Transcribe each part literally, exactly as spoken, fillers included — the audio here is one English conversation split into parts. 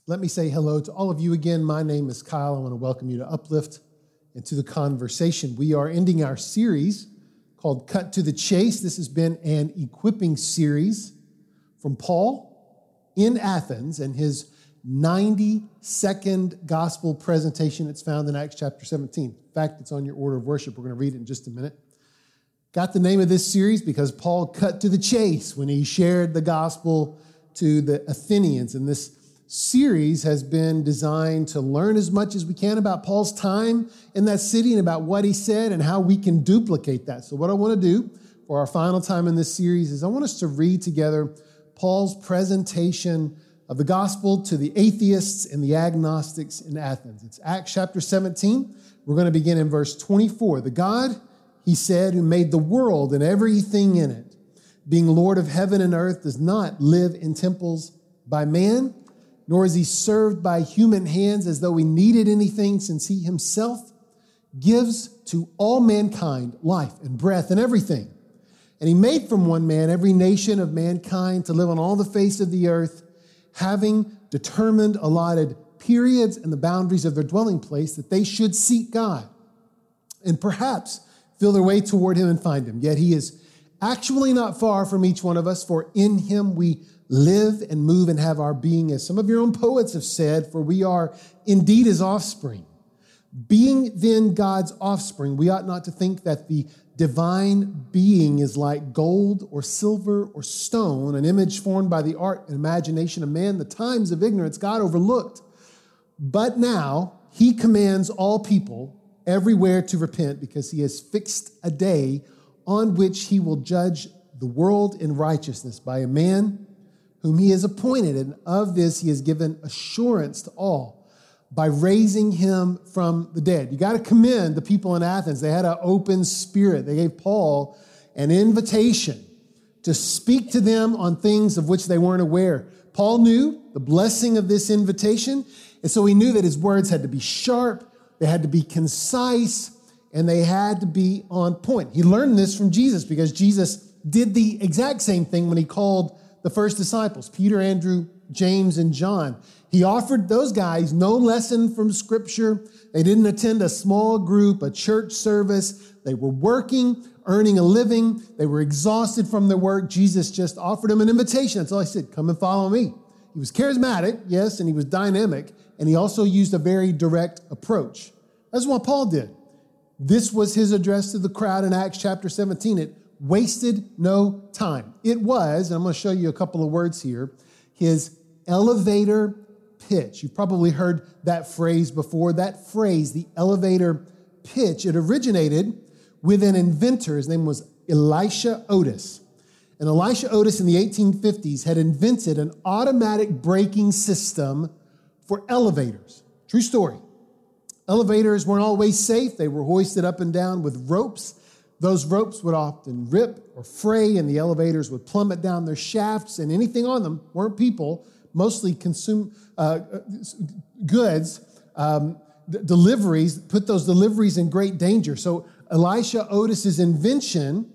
Let me say hello to all of you again. My name is Kyle. I want to welcome you to Uplift and to the conversation. We are ending our series called Cut to the Chase. This has been an equipping series from Paul in Athens and his ninety-second gospel presentation. It's found in Acts chapter seventeen. In fact, it's on your order of worship. We're going to read it in just a minute. Got the name of this series because Paul cut to the chase when he shared the gospel to the Athenians. And this series has been designed to learn as much as we can about Paul's time in that city and about what he said and how we can duplicate that. So what I want to do for our final time in this series is I want us to read together Paul's presentation of the gospel to the atheists and the agnostics in Athens. It's Acts chapter seventeen. We're going to begin in verse twenty-four. The God, he said, who made the world and everything in it, being Lord of heaven and earth, does not live in temples by man, nor is he served by human hands as though he needed anything, since he himself gives to all mankind life and breath and everything. And he made from one man every nation of mankind to live on all the face of the earth, having determined allotted periods and the boundaries of their dwelling place, that they should seek God and perhaps feel their way toward him and find him. Yet he is actually not far from each one of us, for in him we live and move and have our being, as some of your own poets have said, for we are indeed his offspring. Being then God's offspring, we ought not to think that the divine being is like gold or silver or stone, an image formed by the art and imagination of man. The times of ignorance God overlooked. But now he commands all people everywhere to repent, because he has fixed a day on which he will judge the world in righteousness by a man whom he has appointed. And of this he has given assurance to all by raising him from the dead. You got to commend the people in Athens. They had an open spirit. They gave Paul an invitation to speak to them on things of which they weren't aware. Paul knew the blessing of this invitation, and so he knew that his words had to be sharp, they had to be concise, and they had to be on point. He learned this from Jesus, because Jesus did the exact same thing when he called the first disciples, Peter, Andrew, James, and John. He offered those guys no lesson from Scripture. They didn't attend a small group, a church service. They were working, earning a living. They were exhausted from their work. Jesus just offered them an invitation. That's all he said, come and follow me. He was charismatic, yes, and he was dynamic, and he also used a very direct approach. That's what Paul did. This was his address to the crowd in Acts chapter seventeen. It wasted no time. It was, and I'm going to show you a couple of words here, his elevator pitch. You've probably heard that phrase before. That phrase, the elevator pitch, it originated with an inventor. His name was Elisha Otis. And Elisha Otis in the eighteen fifties had invented an automatic braking system for elevators. True story. Elevators weren't always safe. They were hoisted up and down with ropes. Those ropes would often rip or fray, and the elevators would plummet down their shafts, and anything on them weren't people, mostly consume uh, goods, um, d- deliveries, put those deliveries in great danger. So Elisha Otis's invention,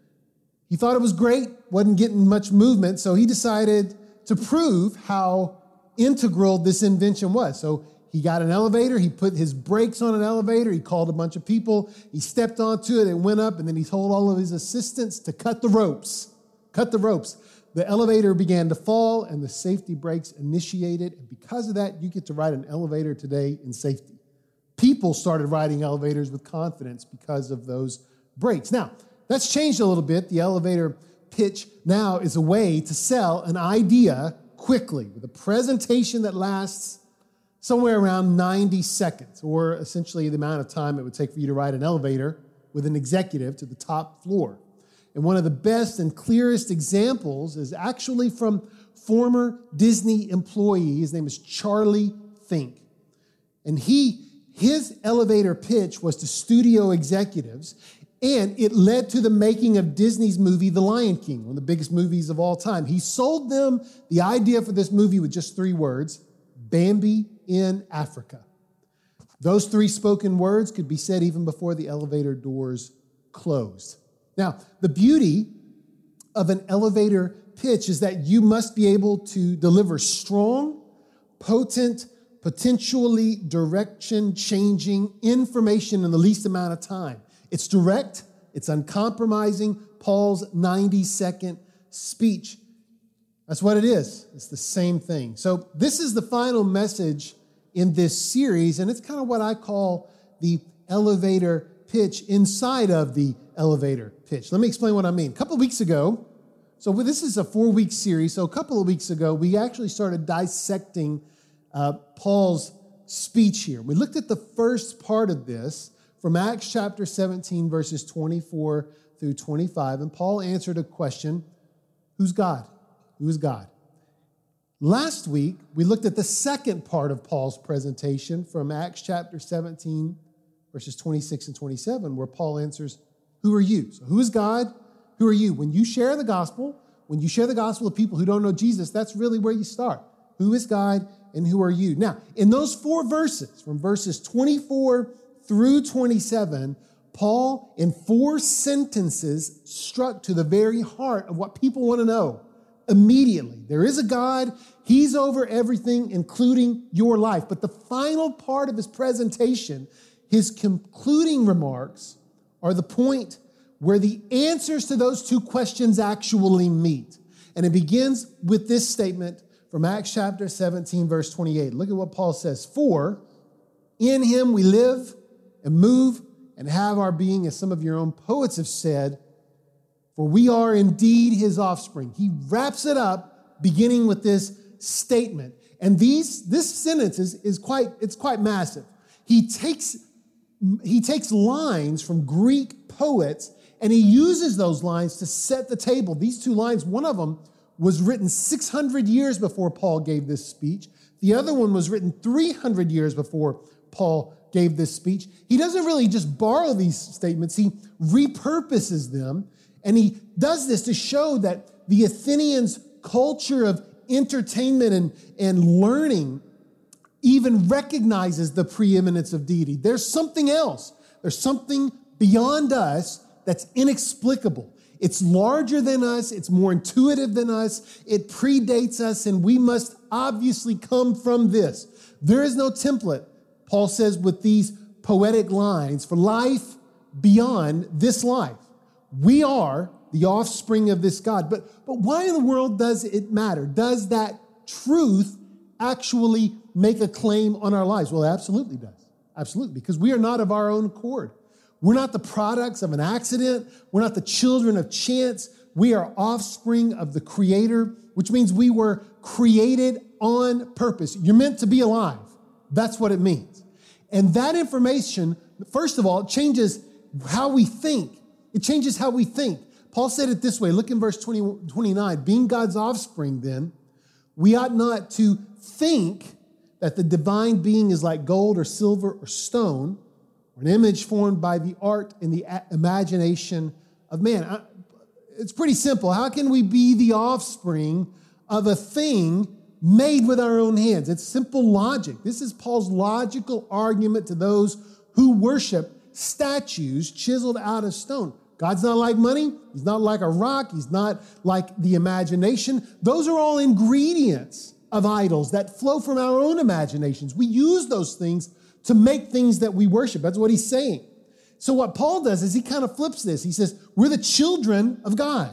he thought it was great, wasn't getting much movement, so he decided to prove how integral this invention was. So he got an elevator, he put his brakes on an elevator, he called a bunch of people, he stepped onto it, it went up, and then he told all of his assistants to cut the ropes, cut the ropes. The elevator began to fall, and the safety brakes initiated, and because of that, you get to ride an elevator today in safety. People started riding elevators with confidence because of those brakes. Now, that's changed a little bit. The elevator pitch now is a way to sell an idea quickly with a presentation that lasts somewhere around ninety seconds, or essentially the amount of time it would take for you to ride an elevator with an executive to the top floor. And one of the best and clearest examples is actually from former Disney employee. His name is Charlie Fink. And he, his elevator pitch was to studio executives, and it led to the making of Disney's movie, The Lion King, one of the biggest movies of all time. He sold them the idea for this movie with just three words: Bambi in Africa. Those three spoken words could be said even before the elevator doors closed. Now, the beauty of an elevator pitch is that you must be able to deliver strong, potent, potentially direction-changing information in the least amount of time. It's direct, it's uncompromising, Paul's ninety-second speech. That's what it is. It's the same thing. So this is the final message in this series, and it's kind of what I call the elevator pitch inside of the elevator pitch. Let me explain what I mean. A couple of weeks ago, so this is a four-week series, so a couple of weeks ago, we actually started dissecting uh, Paul's speech here. We looked at the first part of this from Acts chapter seventeen, verses twenty-four through twenty-five, and Paul answered a question, who's God? Who is God? Last week, we looked at the second part of Paul's presentation from Acts chapter seventeen, verses twenty-six and twenty-seven, where Paul answers, who are you? So who is God? Who are you? When you share the gospel, when you share the gospel with people who don't know Jesus, that's really where you start. Who is God and who are you? Now, in those four verses, from verses twenty-four through twenty-seven, Paul, in four sentences, struck to the very heart of what people want to know. Immediately, there is a God. He's over everything, including your life. But the final part of his presentation, his concluding remarks, are the point where the answers to those two questions actually meet. And it begins with this statement from Acts chapter seventeen, verse twenty-eight. Look at what Paul says. For in him we live and move and have our being, as some of your own poets have said, for we are indeed his offspring. He wraps it up beginning with this statement. And these, this sentence is, is quite, it's quite massive. He takes, he takes lines from Greek poets and he uses those lines to set the table. These two lines, one of them was written six hundred years before Paul gave this speech. The other one was written three hundred years before Paul gave this speech. He doesn't really just borrow these statements. He repurposes them. And he does this to show that the Athenians' culture of entertainment and, and learning even recognizes the preeminence of deity. There's something else. There's something beyond us that's inexplicable. It's larger than us. It's more intuitive than us. It predates us, and we must obviously come from this. There is no template, Paul says, with these poetic lines for life beyond this life. We are the offspring of this God. But, but why in the world does it matter? Does that truth actually make a claim on our lives? Well, it absolutely does. Absolutely. Because we are not of our own accord. We're not the products of an accident. We're not the children of chance. We are offspring of the Creator, which means we were created on purpose. You're meant to be alive. That's what it means. And that information, first of all, it changes how we think. It changes how we think. Paul said it this way. Look in verse twenty, twenty-nine. Being God's offspring, then, we ought not to think that the divine being is like gold or silver or stone, or an image formed by the art and the imagination of man. It's pretty simple. How can we be the offspring of a thing made with our own hands? It's simple logic. This is Paul's logical argument to those who worship statues chiseled out of stone. God's not like money. He's not like a rock. He's not like the imagination. Those are all ingredients of idols that flow from our own imaginations. We use those things to make things that we worship. That's what he's saying. So what Paul does is he kind of flips this. He says, we're the children of God.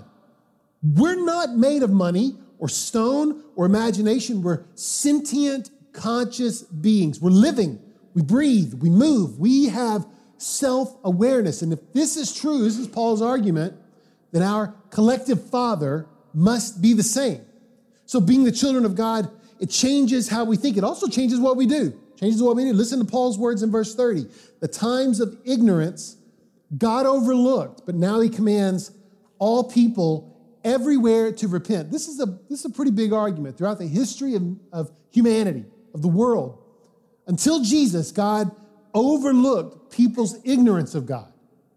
We're not made of money or stone or imagination. We're sentient, conscious beings. We're living. We breathe. We move. We have self-awareness. And if this is true, this is Paul's argument, then our collective Father must be the same. So being the children of God, it changes how we think. It also changes what we do. Changes what we do. Listen to Paul's words in verse thirty. The times of ignorance God overlooked, but now he commands all people everywhere to repent. This is a, this is a pretty big argument throughout the history of, of humanity, of the world. Until Jesus, God overlooked people's ignorance of God.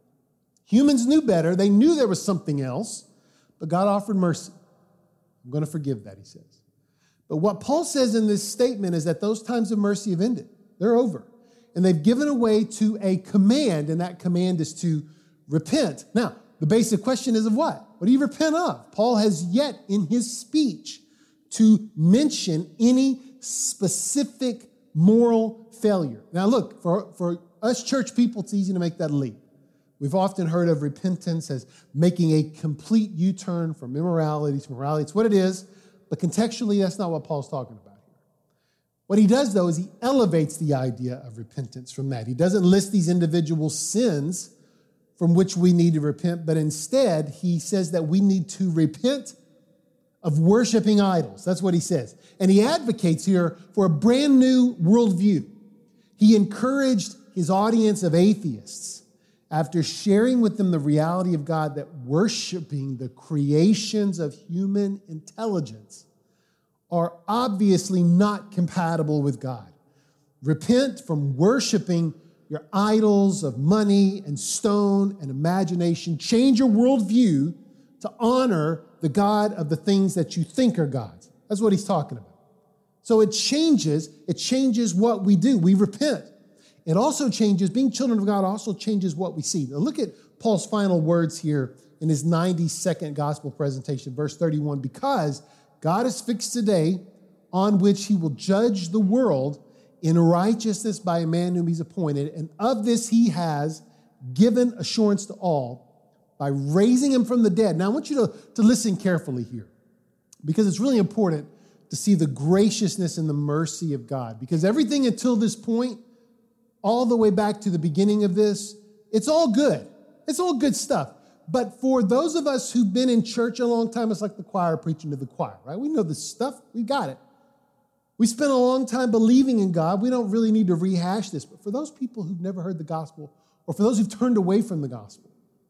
Humans knew better. They knew there was something else, but God offered mercy. I'm going to forgive that, he says. But what Paul says in this statement is that those times of mercy have ended. They're over. And they've given way to a command, and that command is to repent. Now, the basic question is of what? What do you repent of? Paul has yet in his speech to mention any specific moral failure. Now look, for, for us church people, it's easy to make that leap. We've often heard of repentance as making a complete U-turn from immorality to morality. It's what it is, but contextually, that's not what Paul's talking about here. What he does, though, is he elevates the idea of repentance from that. He doesn't list these individual sins from which we need to repent, but instead, he says that we need to repent of worshiping idols. That's what he says. And he advocates here for a brand new worldview. He encouraged his audience of atheists, after sharing with them the reality of God, that worshiping the creations of human intelligence are obviously not compatible with God. Repent from worshiping your idols of money and stone and imagination. Change your worldview to honor the God of the things that you think are gods. That's what he's talking about. So it changes, it changes what we do. We repent. It also changes, being children of God also changes what we see. Now look at Paul's final words here in his ninety-second gospel presentation, verse thirty-one. Because God has fixed a day on which he will judge the world in righteousness by a man whom he's appointed, and of this he has given assurance to all by raising him from the dead. Now I want you to, to listen carefully here, because it's really important to see the graciousness and the mercy of God. Because everything until this point, all the way back to the beginning of this, it's all good. It's all good stuff. But for those of us who've been in church a long time, it's like the choir preaching to the choir, right? We know this stuff. We got it. We spent a long time believing in God. We don't really need to rehash this. But for those people who've never heard the gospel, or for those who've turned away from the gospel,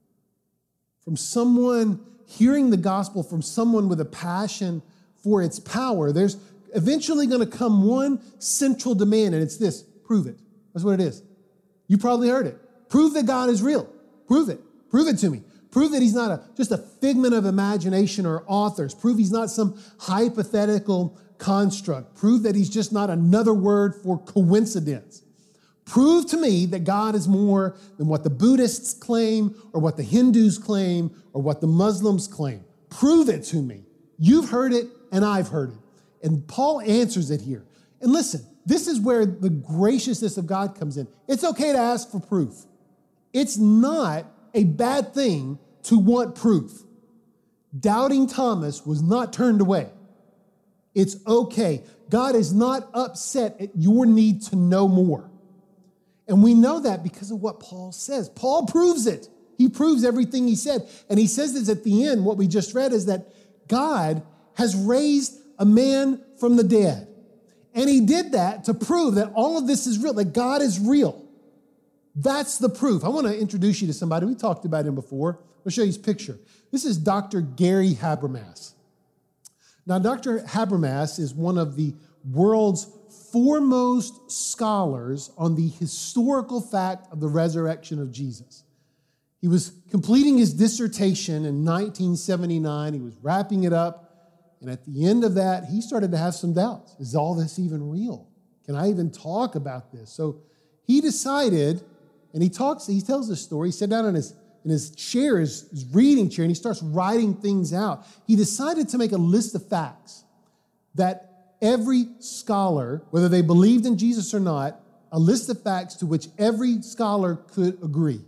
from someone hearing the gospel from someone with a passion for its power, there's eventually going to come one central demand, and it's this: prove it. That's what it is. You probably heard it. Prove that God is real. Prove it. Prove it to me. Prove that he's not a, just a figment of imagination or authors. Prove he's not some hypothetical construct. Prove that he's just not another word for coincidence. Prove to me that God is more than what the Buddhists claim, or what the Hindus claim, or what the Muslims claim. Prove it to me. You've heard it, and I've heard it. And Paul answers it here. And listen, this is where the graciousness of God comes in. It's okay to ask for proof. It's not a bad thing to want proof. Doubting Thomas was not turned away. It's okay. God is not upset at your need to know more. And we know that because of what Paul says. Paul proves it. He proves everything he said. And he says this at the end. What we just read is that God has raised a man from the dead. And he did that to prove that all of this is real, that God is real. That's the proof. I want to introduce you to somebody. We talked about him before. I'll show you his picture. This is Doctor Gary Habermas. Now, Doctor Habermas is one of the world's foremost scholars on the historical fact of the resurrection of Jesus. He was completing his dissertation in nineteen seventy-nine. He was wrapping it up. And at the end of that, he started to have some doubts. Is all this even real? Can I even talk about this? So he decided, and he talks, he tells this story. He sat down in his, in his chair, his, his reading chair, and he starts writing things out. He decided to make a list of facts that every scholar, whether they believed in Jesus or not, a list of facts to which every scholar could agree.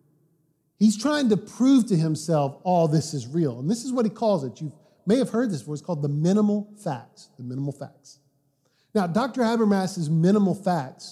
He's trying to prove to himself all this is real. And this is what he calls it. You may have heard this before. It's called the minimal facts. The minimal facts. Now, Doctor Habermas's minimal facts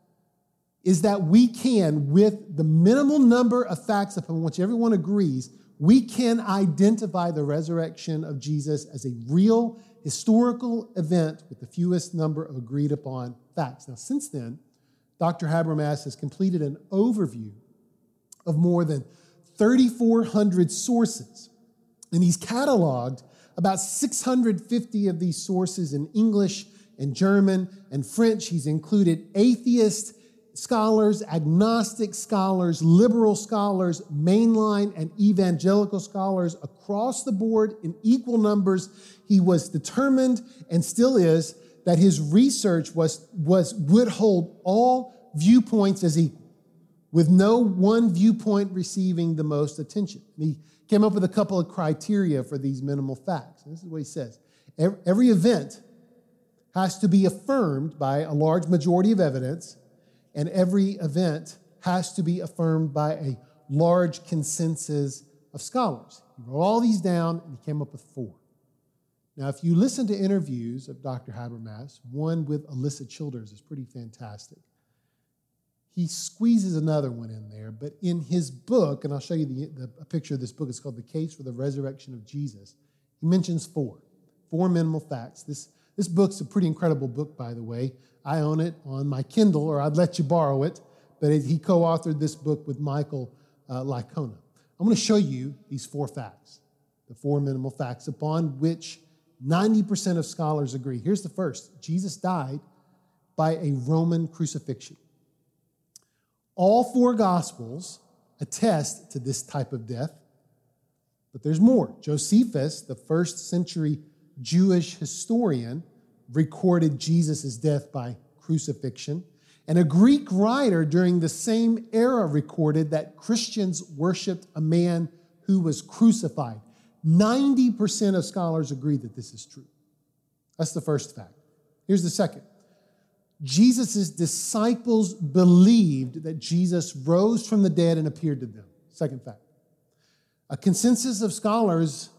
is that we can, with the minimal number of facts upon which everyone agrees, we can identify the resurrection of Jesus as a real historical event with the fewest number of agreed upon facts. Now, since then, Doctor Habermas has completed an overview of more than thirty-four hundred sources, and he's cataloged about six hundred fifty of these sources in English and German and French. He's included atheist scholars, agnostic scholars, liberal scholars, mainline and evangelical scholars across the board in equal numbers. He was determined, and still is, that his research was, was would hold all viewpoints as equal, with no one viewpoint receiving the most attention. And he came up with a couple of criteria for these minimal facts. And this is what he says. Every event has to be affirmed by a large majority of evidence, and every event has to be affirmed by a large consensus of scholars. He wrote all these down, and he came up with four. Now, if you listen to interviews of Doctor Habermas, one with Alyssa Childers is pretty fantastic. He squeezes another one in there, but in his book, and I'll show you the, the, a picture of this book, it's called The Case for the Resurrection of Jesus. He mentions four, four minimal facts. This, this book's a pretty incredible book, by the way. I own it on my Kindle, or I'd let you borrow it, but it, he co-authored this book with Michael uh, Licona. I'm going to show you these four facts, the four minimal facts upon which ninety percent of scholars agree. Here's the first. Jesus died by a Roman crucifixion. All four Gospels attest to this type of death, but there's more. Josephus, the first century Jewish historian, recorded Jesus' death by crucifixion, and a Greek writer during the same era recorded that Christians worshiped a man who was crucified. ninety percent of scholars agree that this is true. That's the first fact. Here's the second. Jesus' disciples believed that Jesus rose from the dead and appeared to them. Second fact. A consensus of scholars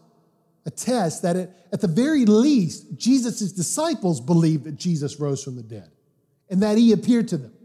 attest that it, at the very least, Jesus' disciples believed that Jesus rose from the dead and that he appeared to them.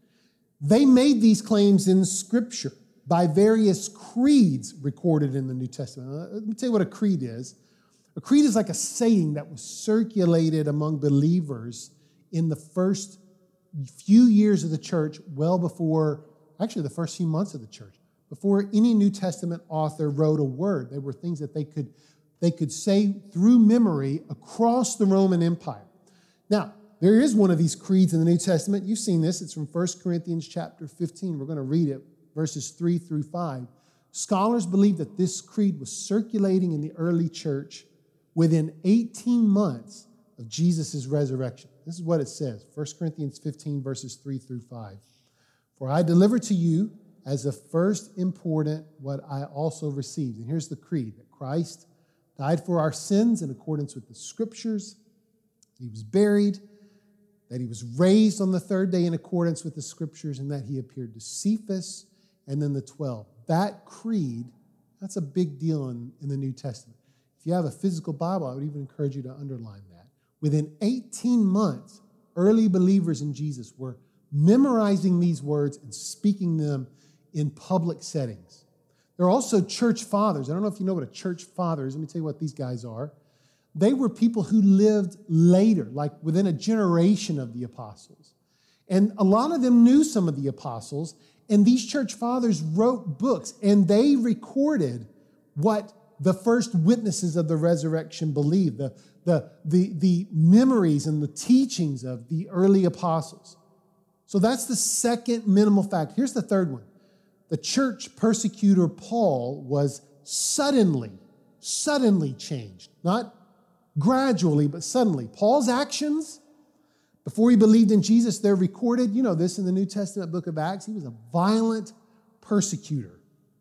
They made these claims in Scripture by various creeds recorded in the New Testament. Let me tell you what a creed is. A creed is like a saying that was circulated among believers in the first few years of the church, well before, actually the first few months of the church, before any New Testament author wrote a word. They were things that they could, they could say through memory across the Roman Empire. Now, there is one of these creeds in the New Testament. You've seen this. It's from First Corinthians chapter fifteen. We're going to read it, verses three through five. Scholars believe that this creed was circulating in the early church within eighteen months of Jesus' resurrection. This is what it says, First Corinthians fifteen, verses three through five. For I delivered to you as of first important what I also received. And here's the creed, that Christ died for our sins in accordance with the Scriptures. He was buried, that he was raised on the third day in accordance with the Scriptures, and that he appeared to Cephas and then the twelve. That creed, that's a big deal in, in the New Testament. If you have a physical Bible, I would even encourage you to underline that. Within eighteen months, early believers in Jesus were memorizing these words and speaking them in public settings. There are also church fathers. I don't know if you know what a church father is. Let me tell you what these guys are. They were people who lived later, like within a generation of the apostles. And a lot of them knew some of the apostles, and these church fathers wrote books, and they recorded what the first witnesses of the resurrection believed, the, the, the, the memories and the teachings of the early apostles. So that's the second minimal fact. Here's the third one. The church persecutor Paul was suddenly, suddenly changed. Not gradually, but suddenly. Paul's actions, before he believed in Jesus, they're recorded. You know this in the New Testament book of Acts. He was a violent persecutor.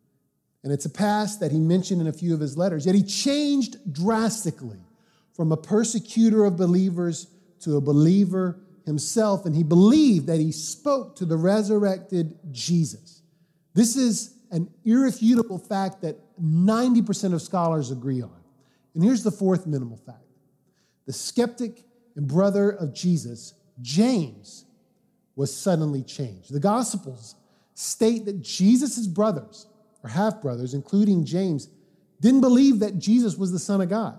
And it's a past that he mentioned in a few of his letters. Yet he changed drastically from a persecutor of believers to a believer himself. And he believed that he spoke to the resurrected Jesus. This is an irrefutable fact that ninety percent of scholars agree on. And here's the fourth minimal fact. The skeptic and brother of Jesus, James, was suddenly changed. The Gospels state that Jesus' brothers, or half-brothers, including James, didn't believe that Jesus was the Son of God.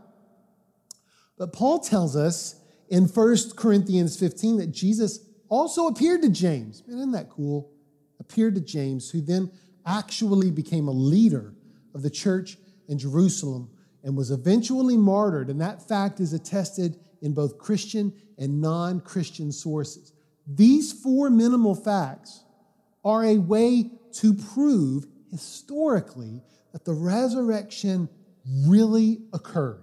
But Paul tells us in First Corinthians fifteen that Jesus also appeared to James. Man, isn't that cool? Appeared to James, who then actually became a leader of the church in Jerusalem and was eventually martyred. And that fact is attested in both Christian and non-Christian sources. These four minimal facts are a way to prove historically that the resurrection really occurred.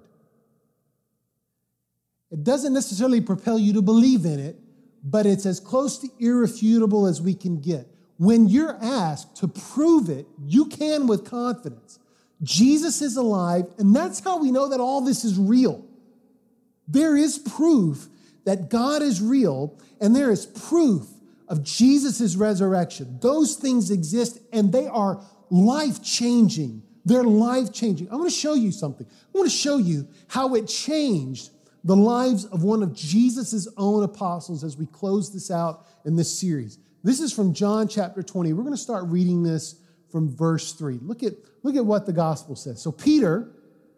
It doesn't necessarily propel you to believe in it, but it's as close to irrefutable as we can get. When you're asked to prove it, you can with confidence. Jesus is alive, and that's how we know that all this is real. There is proof that God is real and there is proof of Jesus' resurrection. Those things exist and they are life-changing. They're life-changing. I want to show you something. I want to show you how it changed the lives of one of Jesus' own apostles as we close this out in this series. This is from John chapter twenty. We're going to start reading this from verse three. Look at, look at what the gospel says. So Peter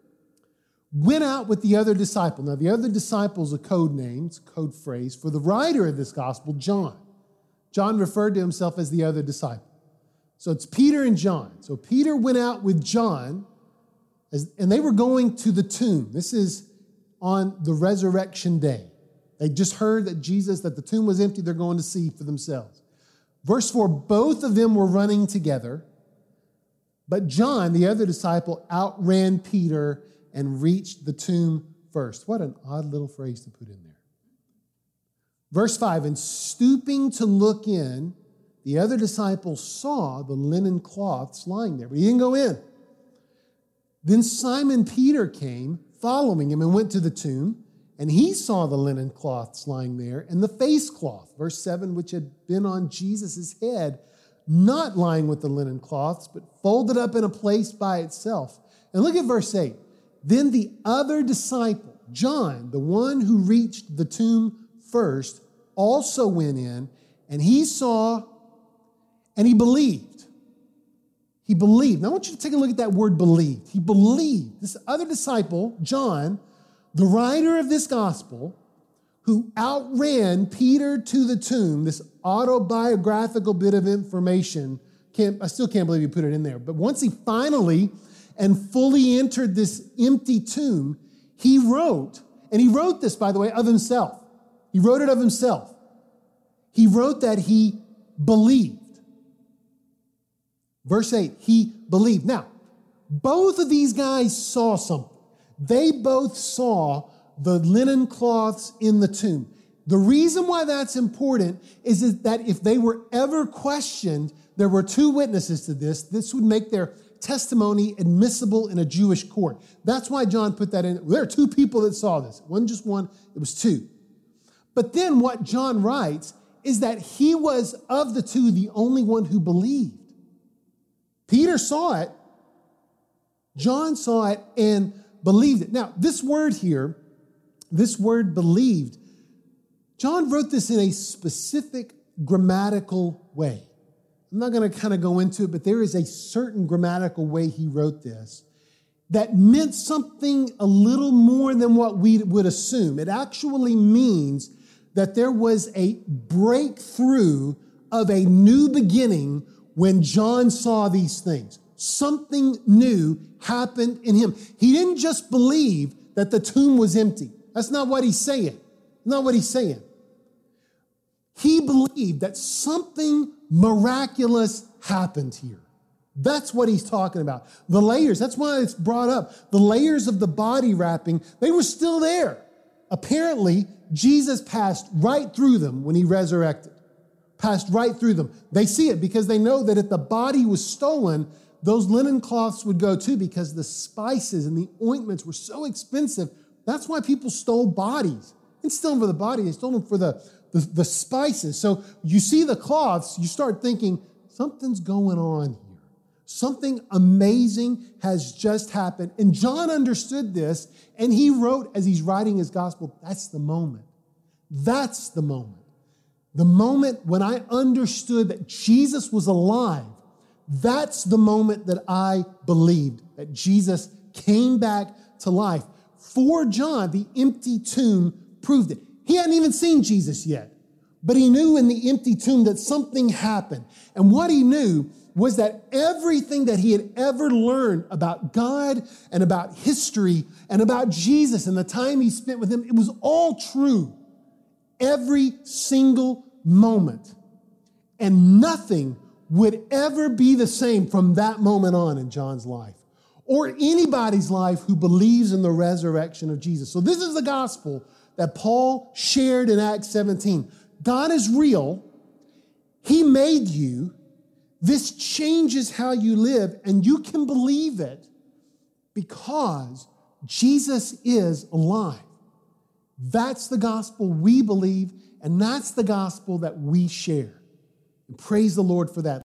went out with the other disciple. Now, the other disciple is a code name, it's a code phrase for the writer of this gospel, John. John referred to himself as the other disciple. So it's Peter and John. So Peter went out with John, as, and they were going to the tomb. This is on the resurrection day. They just heard that Jesus, that the tomb was empty. They're going to see for themselves. Verse four, both of them were running together, but John, the other disciple, outran Peter and reached the tomb first. What an odd little phrase to put in there. Verse five, and stooping to look in, the other disciple saw the linen cloths lying there, but he didn't go in. Then Simon Peter came, following him, and went to the tomb, and he saw the linen cloths lying there, and the face cloth, verse seven, which had been on Jesus' head, not lying with the linen cloths, but folded up in a place by itself. And look at verse eight. Then the other disciple, John, the one who reached the tomb first, also went in, and he saw and he believed. He believed. Now I want you to take a look at that word believed. He believed. This other disciple, John, the writer of this gospel, who outran Peter to the tomb, this autobiographical bit of information, can't, I still can't believe he put it in there, but once he finally and fully entered this empty tomb, he wrote, and he wrote this, by the way, of himself. He wrote it of himself. He wrote that he believed. Verse eight, he believed. Now, both of these guys saw something. They both saw the linen cloths in the tomb. The reason why that's important is that if they were ever questioned, there were two witnesses to this. This would make their testimony admissible in a Jewish court. That's why John put that in. There are two people that saw this. It wasn't just one, it was two. But then what John writes is that he was, of the two, the only one who believed. Peter saw it, John saw it, and believed it. Now, this word here, this word believed, John wrote this in a specific grammatical way. I'm not going to kind of go into it, but there is a certain grammatical way he wrote this that meant something a little more than what we would assume. It actually means that there was a breakthrough of a new beginning when John saw these things. Something new happened in him. He didn't just believe that the tomb was empty. That's not what he's saying. Not what he's saying. He believed that something miraculous happened here. That's what he's talking about. The layers, that's why it's brought up. The layers of the body wrapping, they were still there. Apparently, Jesus passed right through them when he resurrected. Passed right through them. They see it because they know that if the body was stolen, those linen cloths would go too, because the spices and the ointments were so expensive. That's why people stole bodies. They didn't steal them for the body, they stole them for the, the, the spices. So you see the cloths, you start thinking, something's going on here. Something amazing has just happened. And John understood this, and he wrote, as he's writing his gospel, that's the moment. That's the moment. The moment when I understood that Jesus was alive, that's the moment that I believed that Jesus came back to life. For John, the empty tomb proved it. He hadn't even seen Jesus yet, but he knew in the empty tomb that something happened. And what he knew was that everything that he had ever learned about God and about history and about Jesus and the time he spent with him, it was all true. Every single moment. And nothing would ever be the same from that moment on in John's life or anybody's life who believes in the resurrection of Jesus. So this is the gospel that Paul shared in Acts seventeen. God is real. He made you. This changes how you live, and you can believe it because Jesus is alive. That's the gospel we believe, and that's the gospel that we share. And praise the Lord for that.